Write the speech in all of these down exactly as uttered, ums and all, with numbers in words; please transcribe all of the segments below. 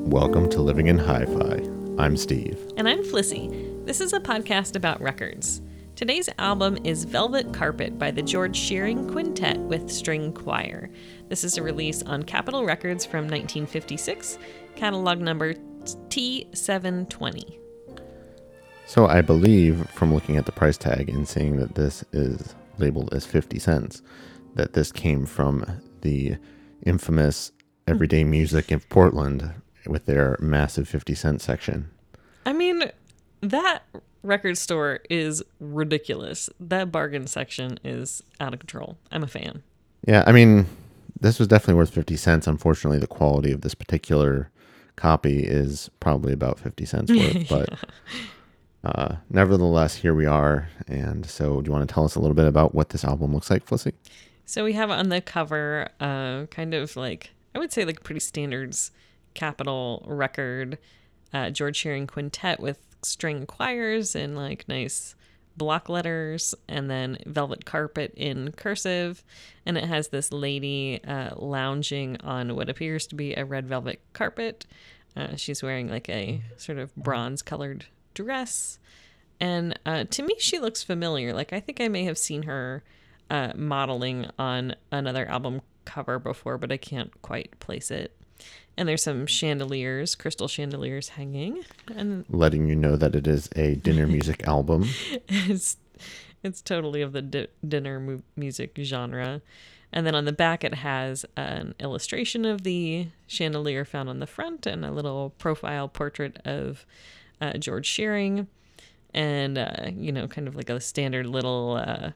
Welcome to Living in Hi-Fi. I'm Steve. And I'm Flissy. This is a podcast about records. Today's album is Velvet Carpet by the George Shearing Quintet with String Choir. This is a release on Capitol Records from nineteen fifty-six, catalog number T seven twenty. So I believe from looking at the price tag and seeing that this is labeled as fifty cents, that this came from the infamous Everyday Music in Portland with their massive fifty cent section. I mean, that record store is ridiculous. That bargain section is out of control. I'm a fan. Yeah, I mean, this was definitely worth fifty cents. Unfortunately, the quality of this particular copy is probably about fifty cents worth, but yeah. uh, nevertheless, here we are. And so do you want to tell us a little bit about what this album looks like, Flissy? So we have on the cover uh, kind of like, I would say like pretty standards Capitol record, uh, George Shearing Quintet with string choirs and like nice block letters, and then Velvet Carpet in cursive, and it has this lady uh, lounging on what appears to be a red velvet carpet. Uh, she's wearing like a sort of bronze colored dress, and uh, to me she looks familiar. Like I think I may have seen her uh, modeling on another album cover before, but I can't quite place it. And there's some chandeliers, crystal chandeliers hanging, and letting you know that it is a dinner music album. It's it's totally of the di- dinner mu- music genre. And then on the back it has an illustration of the chandelier found on the front and a little profile portrait of uh, George Shearing, and uh, you know, kind of like a standard little uh,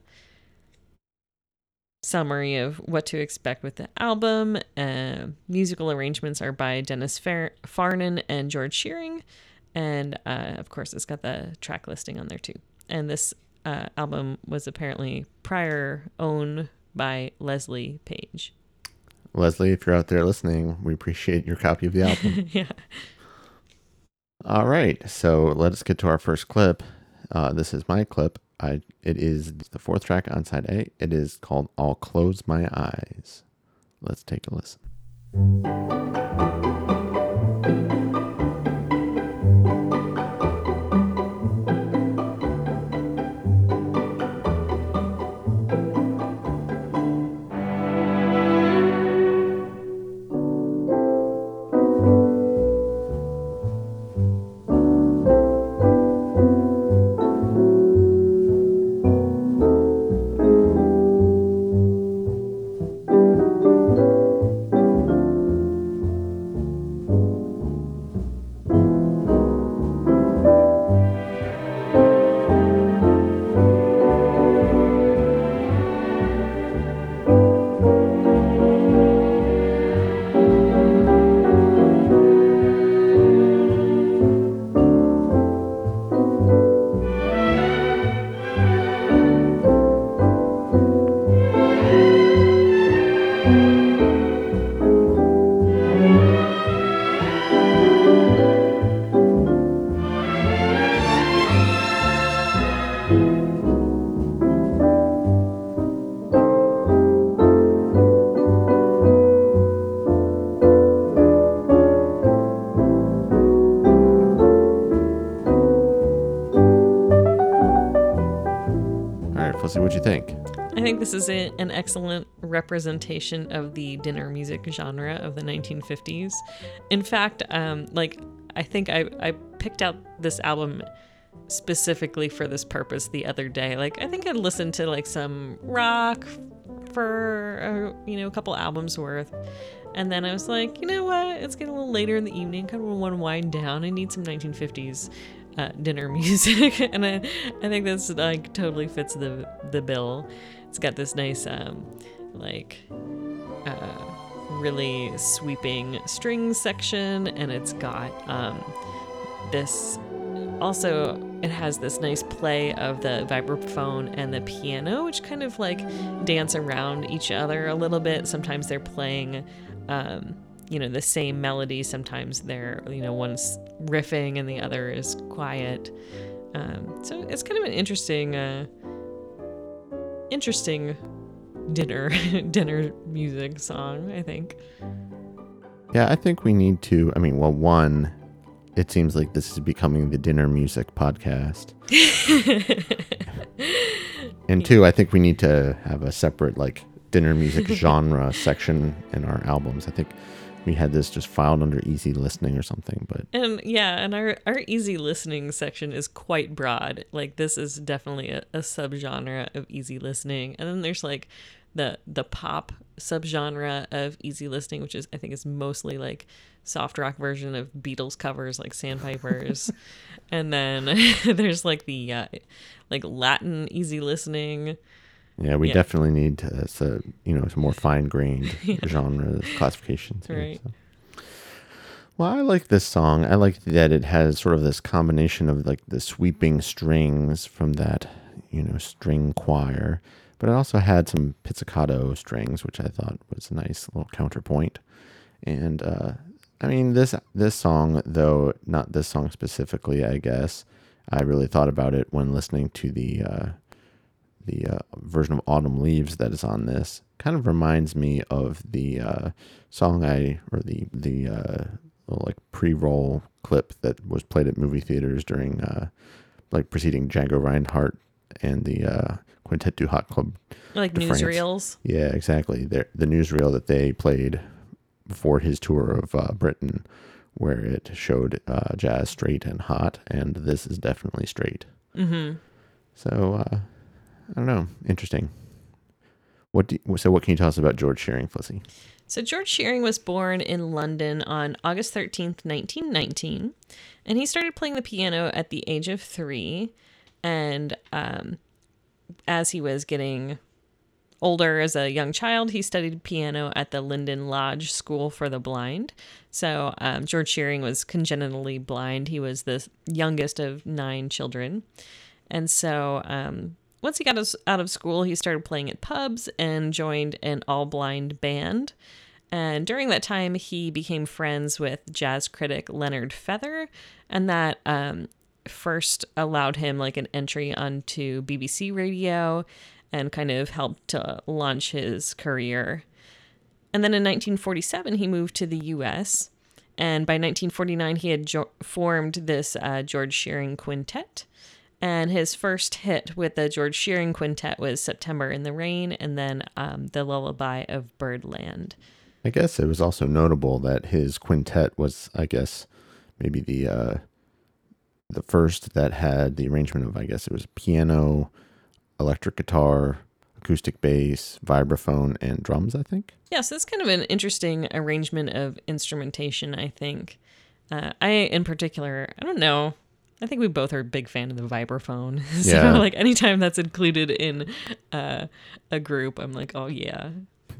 summary of what to expect with the album. Uh, musical arrangements are by Dennis Fer- Farnan and George Shearing, and uh, of course it's got the track listing on there too. And this uh, album was apparently prior owned by Leslie Page. Leslie, if you're out there listening, we appreciate your copy of the album. Yeah. All right, so let us get to our first clip. Uh, this is my clip. I, it is the fourth track on side A. It is called I'll Close My Eyes. Let's take a listen. What'd you think? I think this is a, an excellent representation of the dinner music genre of the nineteen fifties. In fact, um, like I think I, I picked out this album specifically for this purpose the other day. Like I think I'd listened to like some rock for uh, you know a couple albums worth, and then I was like, you know what? It's getting a little later in the evening. Kind of want to wind down. I need some nineteen fifties Uh, dinner music, and I, I think this like totally fits the the bill. It's got this nice um like uh really sweeping string section, and it's got um this also it has this nice play of the vibraphone and the piano, which kind of like dance around each other a little bit. Sometimes they're playing um you know, the same melody. Sometimes they're, you know, one's riffing and the other is quiet. Um, so it's kind of an interesting, uh, interesting dinner, dinner music song, I think. Yeah, I think we need to. I mean, well, one, it seems like this is becoming the dinner music podcast. And two, I think we need to have a separate like dinner music genre section in our albums. I think we had this just filed under easy listening or something, but And yeah, and our, our easy listening section is quite broad. Like this is definitely a, a subgenre of easy listening. And then there's like the the pop subgenre of easy listening, which is I think is mostly like soft rock version of Beatles covers like Sandpipers. And then there's like the uh, like Latin easy listening. yeah, we Yeah. definitely need to, so, you know, some more fine-grained genre classifications here, Right. so. Well, I like this song. I like that it has sort of this combination of like the sweeping strings from that, you know, string choir, but it also had some pizzicato strings, which I thought was a nice little counterpoint. And uh, I mean, this this song, though not this song specifically, I guess I really thought about it when listening to the uh, the uh, version of Autumn Leaves that is on this. Kind of reminds me of the uh, song I or the the uh, little, like pre-roll clip that was played at movie theaters during uh, like preceding Django Reinhardt and the uh, Quintet du Hot Club. Like de France. newsreels. Yeah, exactly. The, the newsreel that they played before his tour of uh, Britain, where it showed uh, jazz straight and hot, and this is definitely straight. Mm-hmm. So uh, I don't know. Interesting. What do you, so what can you tell us about George Shearing, Flissy? So George Shearing was born in London on August thirteenth, nineteen nineteen, and he started playing the piano at the age of three. And um, as he was getting older as a young child, he studied piano at the Linden Lodge School for the Blind. So um, George Shearing was congenitally blind. He was the youngest of nine children. And so um, once he got out of school, he started playing at pubs and joined an all-blind band. And during that time, he became friends with jazz critic Leonard Feather, and that um, first allowed him like an entry onto B B C Radio and kind of helped to launch his career. And then in nineteen forty-seven, he moved to the U S, and by nineteen forty-nine, he had jo- formed this uh, George Shearing Quintet. And his first hit with the George Shearing Quintet was September in the Rain, and then um, The Lullaby of Birdland. I guess it was also notable that his quintet was, I guess, maybe the uh, the first that had the arrangement of, I guess it was piano, electric guitar, acoustic bass, vibraphone, and drums, I think. Yeah, so it's kind of an interesting arrangement of instrumentation, I think. Uh, I, in particular, I don't know. I think we both are a big fan of the vibraphone. So, Yeah. like, anytime that's included in uh, a group, I'm like, oh, yeah.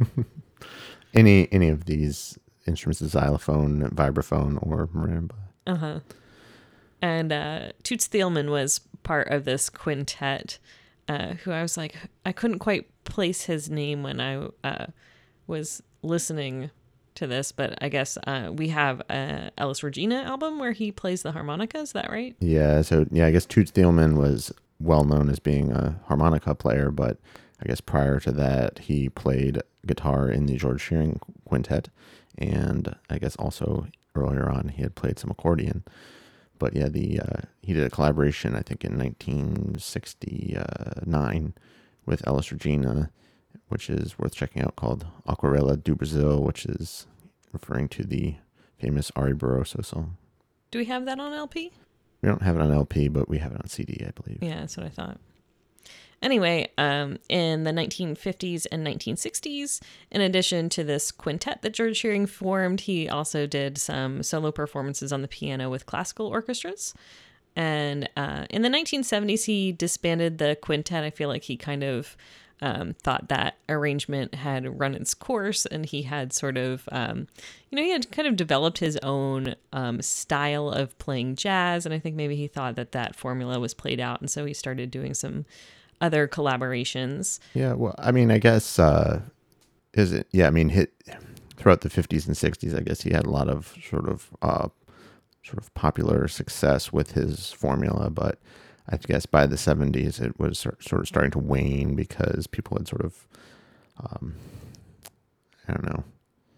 Any any of these instruments, the xylophone, vibraphone, or marimba. Uh-huh. And uh, Toots Thielman was part of this quintet, uh, who I was like, I couldn't quite place his name when I uh, was listening to this, but I guess uh, we have a Ellis Regina album where he plays the harmonica. Is that right? Yeah, so yeah, I guess Toots Thielman was well known as being a harmonica player, but I guess prior to that, he played guitar in the George Shearing Quintet, and I guess also earlier on he had played some accordion. But yeah, the uh, he did a collaboration, I think, in nineteen sixty-nine with Ellis Regina, which is worth checking out, called Aquarela do Brasil, which is referring to the famous Ari Barroso song. Do we have that on L P? We don't have it on L P, but we have it on C D, I believe. Yeah, that's what I thought. Anyway, um, in the nineteen fifties and nineteen sixties, in addition to this quintet that George Shearing formed, he also did some solo performances on the piano with classical orchestras. And uh, in the nineteen seventies, he disbanded the quintet. I feel like he kind of um, thought that arrangement had run its course, and he had sort of, um, you know, he had kind of developed his own um, style of playing jazz. And I think maybe he thought that that formula was played out. And so he started doing some other collaborations. Yeah, well, I mean, I guess, uh, is it, yeah, I mean, hit throughout the fifties and sixties, I guess he had a lot of sort of, uh, sort of popular success with his formula, but I guess by the seventies, it was sort of starting to wane because people had sort of, um, I don't know.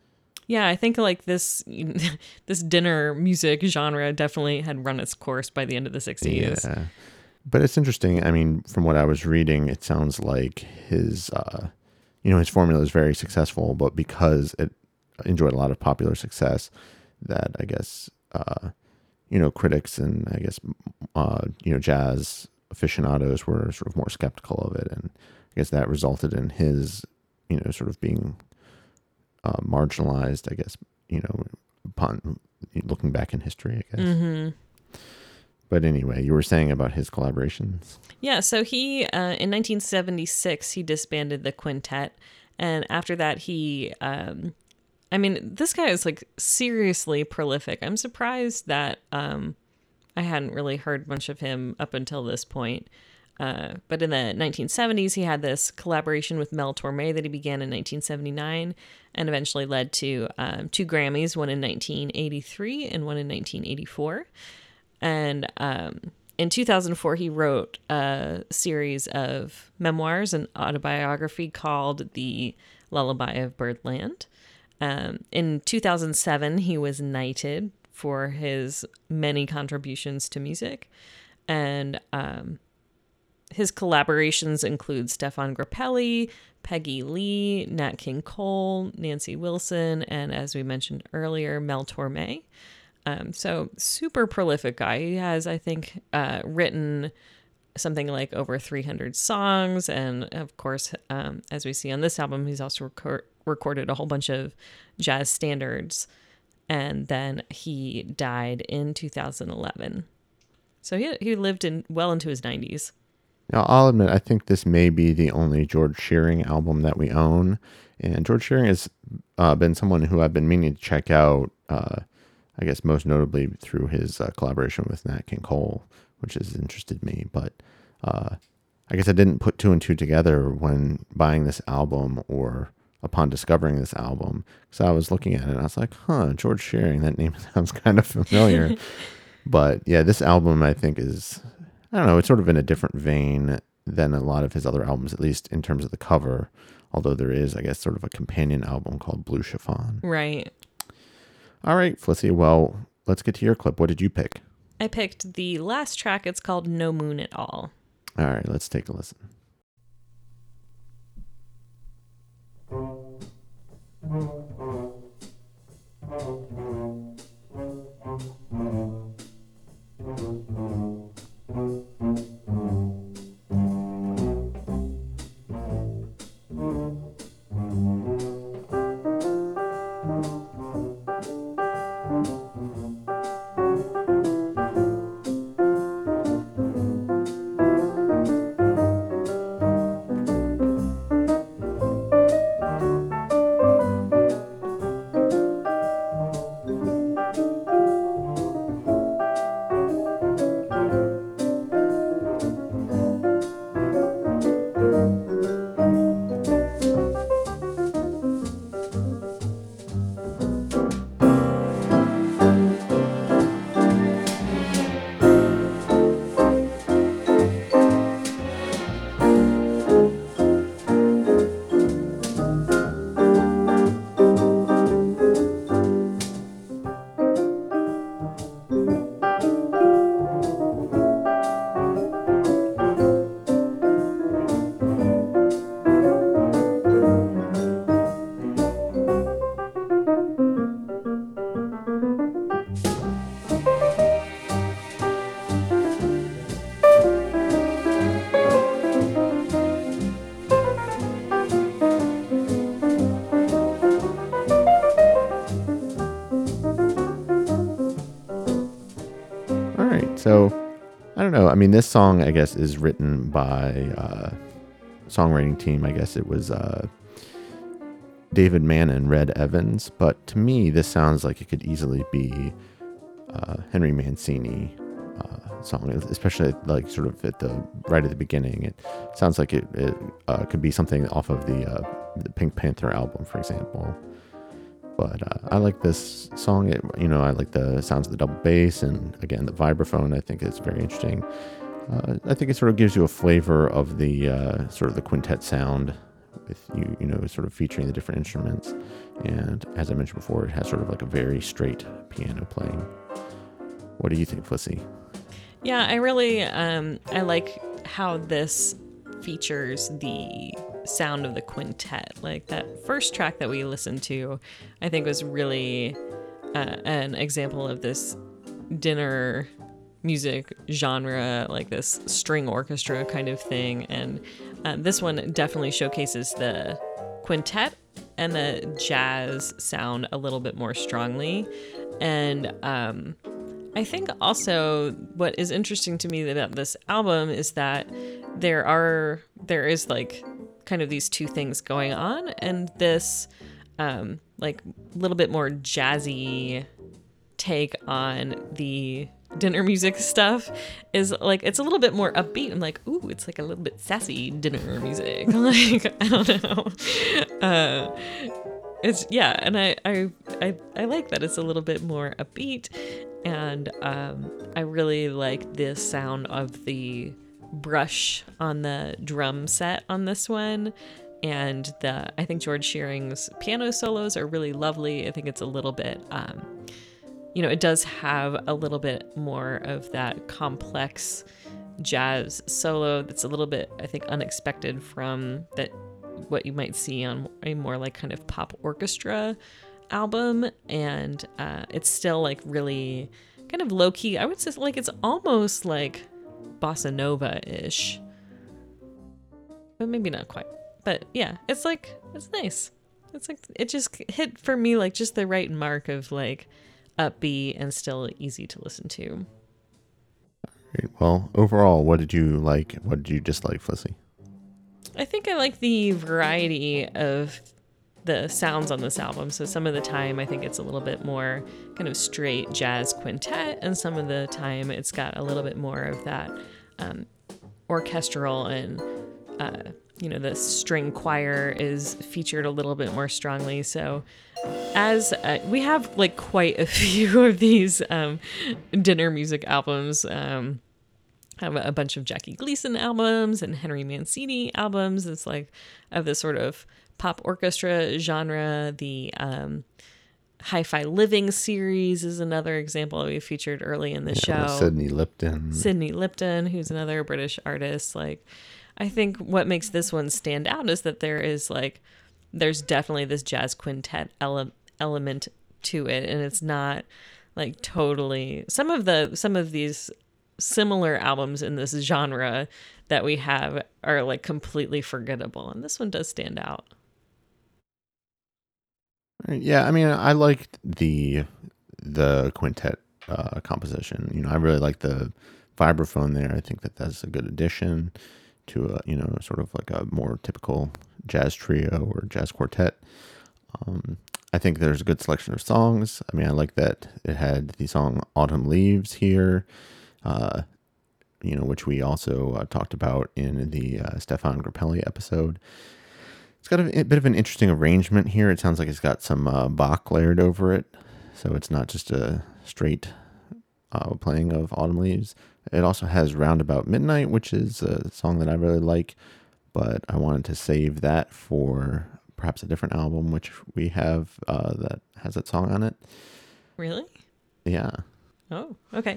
Yeah, I think like this this dinner music genre definitely had run its course by the end of the sixties. Yeah. But it's interesting. I mean, from what I was reading, it sounds like his, uh, you know, his formula is very successful, but because it enjoyed a lot of popular success, that I guess, uh, you know, critics and I guess, uh, you know, jazz aficionados were sort of more skeptical of it. And I guess that resulted in his, you know, sort of being uh, marginalized, I guess, you know, upon looking back in history, I guess. Mm-hmm. But anyway, you were saying about his collaborations. Yeah, so he, uh, in nineteen seventy-six, he disbanded the quintet. And after that, he, um, I mean, this guy is like seriously prolific. I'm surprised that um, I hadn't really heard much of him up until this point. Uh, but in the nineteen seventies, he had this collaboration with Mel Torme that he began in nineteen seventy-nine and eventually led to um, two Grammys, one in nineteen eighty-three and one in nineteen eighty-four. And um, in two thousand four, he wrote a series of memoirs and autobiography called The Lullaby of Birdland. Um, in two thousand seven, he was knighted for his many contributions to music. And um, his collaborations include Stefan Grappelli, Peggy Lee, Nat King Cole, Nancy Wilson, and as we mentioned earlier, Mel Torme. Um, so super prolific guy. He has, I think, uh, written something like over three hundred songs. And of course, um, as we see on this album, he's also record- recorded a whole bunch of jazz standards. And then he died in two thousand eleven. So he, he lived in well into his nineties. Now, I'll admit, I think this may be the only George Shearing album that we own. And George Shearing has uh, been someone who I've been meaning to check out, uh, I guess most notably through his uh, collaboration with Nat King Cole, which has interested me. But uh, I guess I didn't put two and two together when buying this album or upon discovering this album. So I was looking at it and I was like, huh, George Shearing, that name sounds kind of familiar. But yeah, this album I think is, I don't know, it's sort of in a different vein than a lot of his other albums, at least in terms of the cover. Although there is, I guess, sort of a companion album called Blue Chiffon. Right. All right, Felicity, well, let's get to your clip. What did you pick? I picked the last track. It's called No Moon at All. All right, let's take a listen. So, I don't know. I mean, this song, I guess, is written by uh, songwriting team. I guess it was uh, David Mann and Red Evans. But to me, this sounds like it could easily be uh, Henry Mancini uh, song, especially like sort of at the right at the beginning. It sounds like it, it uh, could be something off of the, uh, the Pink Panther album, for example. But uh, I like this song. It, you know, I like the sounds of the double bass and, again, the vibraphone. I think it's very interesting. Uh, I think it sort of gives you a flavor of the uh, sort of the quintet sound with you, you know, sort of featuring the different instruments. And as I mentioned before, it has sort of like a very straight piano playing. What do you think, Flissy? Yeah, I really um, I like how this features the sound of the quintet. Like that first track that we listened to, I think was really uh, an example of this dinner music genre, like this string orchestra kind of thing. And uh, this one definitely showcases the quintet and the jazz sound a little bit more strongly. And um, I think also what is interesting to me about this album is that there are there is like kind of these two things going on, and this um, like a little bit more jazzy take on the dinner music stuff is like it's a little bit more upbeat. I'm like, ooh, it's like a little bit sassy dinner music. Like I don't know. Uh, it's yeah, and I, I I I like that it's a little bit more upbeat, and um, I really like the sound of the brush on the drum set on this one. And the I think George Shearing's piano solos are really lovely. I think it's a little bit um, you know, it does have a little bit more of that complex jazz solo that's a little bit, I think, unexpected from that what you might see on a more like kind of pop orchestra album. And uh, it's still like really kind of low key. I would say like it's almost like bossa nova-ish, but maybe not quite. But yeah, it's like, it's nice. It's like, it just hit for me like just the right mark of like upbeat and still easy to listen to. Great. Well, overall, what did you like? What did you dislike, Flissy? I think I like the variety of the sounds on this album. So some of the time I think it's a little bit more kind of straight jazz quintet, and some of the time it's got a little bit more of that um, orchestral, and uh, you know, the string choir is featured a little bit more strongly. So as uh, we have like quite a few of these um, dinner music albums, um, have a bunch of Jackie Gleason albums and Henry Mancini albums. It's like of this sort of pop orchestra genre. The um, Hi-Fi Living series is another example we featured early in the yeah, show. Sidney Lipton. Sidney Lipton, who's another British artist. Like, I think what makes this one stand out is that there is like, there's definitely this jazz quintet ele- element to it, and it's not like totally some of the some of these similar albums in this genre that we have are like completely forgettable, and this one does stand out. Yeah, I mean, I liked the the quintet uh, composition. You know, I really like the vibraphone there. I think that that's a good addition to a, you know, sort of like a more typical jazz trio or jazz quartet. Um, I think there's a good selection of songs. I mean, I like that it had the song Autumn Leaves here, uh, you know, which we also uh, talked about in the uh, Stefan Grappelli episode. It's got a, a bit of an interesting arrangement here. It sounds like it's got some uh, Bach layered over it, so it's not just a straight uh, playing of Autumn Leaves. It also has Roundabout Midnight, which is a song that I really like, but I wanted to save that for perhaps a different album, which we have uh, that has that song on it. Really? Yeah. Oh, okay.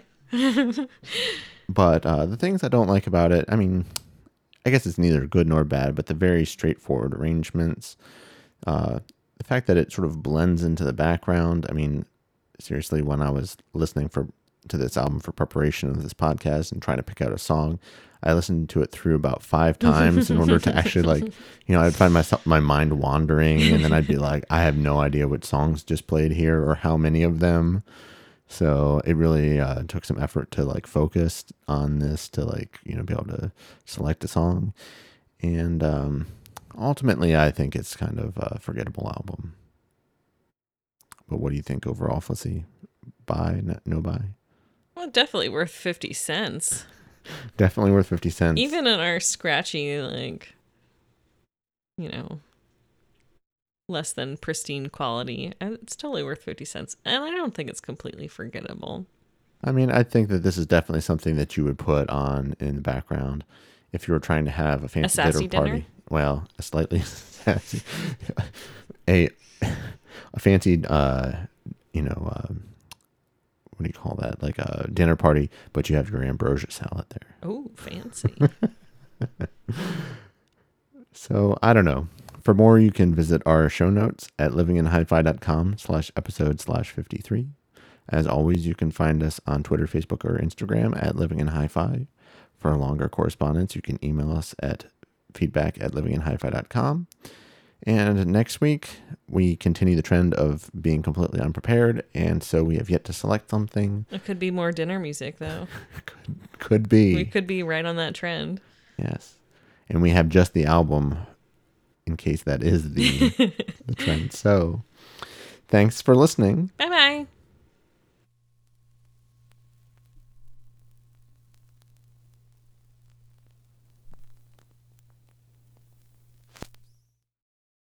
But uh, the things I don't like about it, I mean, I guess it's neither good nor bad, but the very straightforward arrangements, uh, the fact that it sort of blends into the background. I mean, seriously, when I was listening for to this album for preparation of this podcast and trying to pick out a song, I listened to it through about five times in order to actually, like, you know, I'd find myself my mind wandering, and then I'd be like, I have no idea what songs just played here or how many of them. So it really uh, took some effort to like focus on this to like, you know, be able to select a song. And um, ultimately, I think it's kind of a forgettable album. But what do you think overall, Flissy? Buy, no, no buy? Well, definitely worth fifty cents. Definitely worth fifty cents. Even in our scratchy, like, you know, less than pristine quality, it's totally worth fifty cents. And I don't think it's completely forgettable. I mean, I think that this is definitely something that you would put on in the background if you were trying to have a fancy a sassy dinner party. Dinner? Well, a slightly sassy, a a fancy, uh, you know, um, what do you call that? Like a dinner party, but you have your ambrosia salad there. Oh, fancy. So I don't know. For more, you can visit our show notes at livinginhifi.com slash episode slash 53. As always, you can find us on Twitter, Facebook, or Instagram at livinginhifi. For longer correspondence, you can email us at feedback at livinginhifi dot com. And next week, we continue the trend of being completely unprepared, and so we have yet to select something. It could be more dinner music, though. could, could be. We could be right on that trend. Yes. And we have just the album in case that is the, the trend. So thanks for listening. Bye-bye.